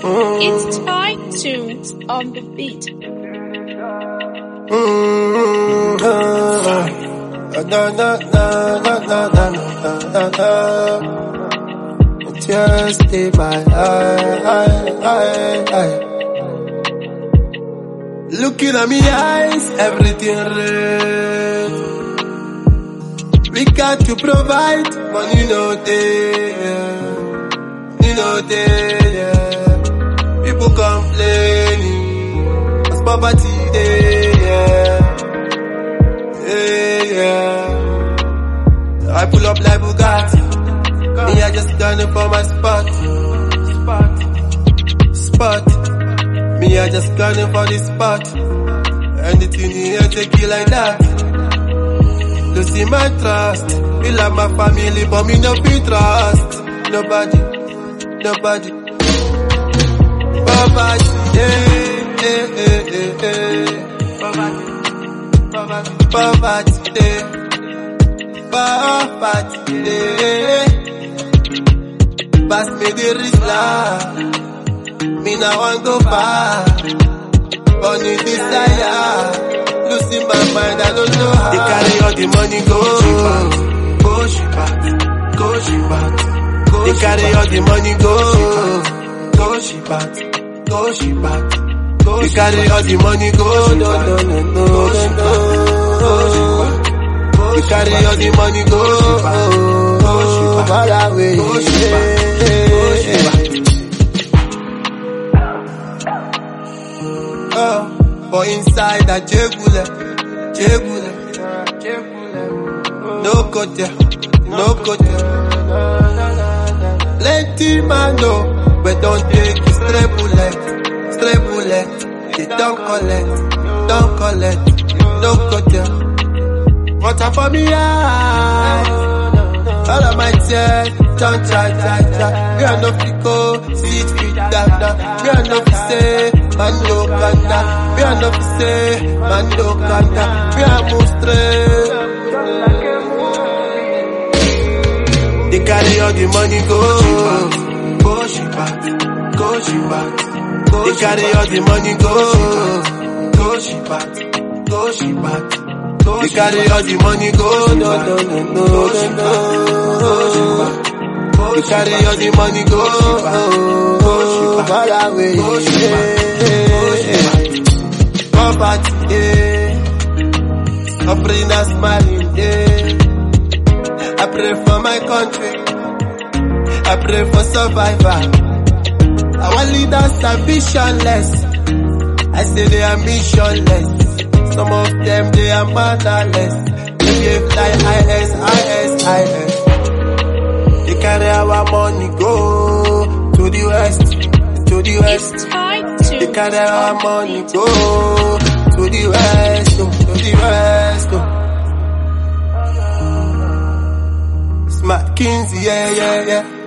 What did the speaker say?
It's iTunes on the beat. Tears stay my eye. Looking at me eyes, everything red. We got to provide, money no there. People complaining, cause poverty there. I pull up like Bugatti. Me, I just gunning for my spot. Me, I just gunning for the spot. Anything you hear, take it like that. Losing my trust. Me love my family, but me no be trust. Nobody. Poverty, Poverty, pass me the Rizla. Me now want go far. Only desire. Losing my mind, I don't know how. They carry all the money, go she back. They carry all the money, go she back. They carry all the money, go no. They carry all the money, go far away. For inside a jegule. No go there. Plenty man know, but don't take it stray bullet. They don't collect, no go there. Water for me eyes, all of my tears, don't try. We are no fico, see it fit that. We are no say, man no kanda. We are no say, man no kanda. We are move straight. They carry all the money, go she back. They carry all the money, go she back. They carry all the money, go no. They carry all the money, go far away. Poverty, suffering and smiling, I pray for my country. I pray for survival. Our leaders are visionless. I say they are missionless. Some of them, they are motherless. They fly IS. They carry our money, go to the west. It's iTunes. They carry our money, go to the west. Smart Kinsey, yeah.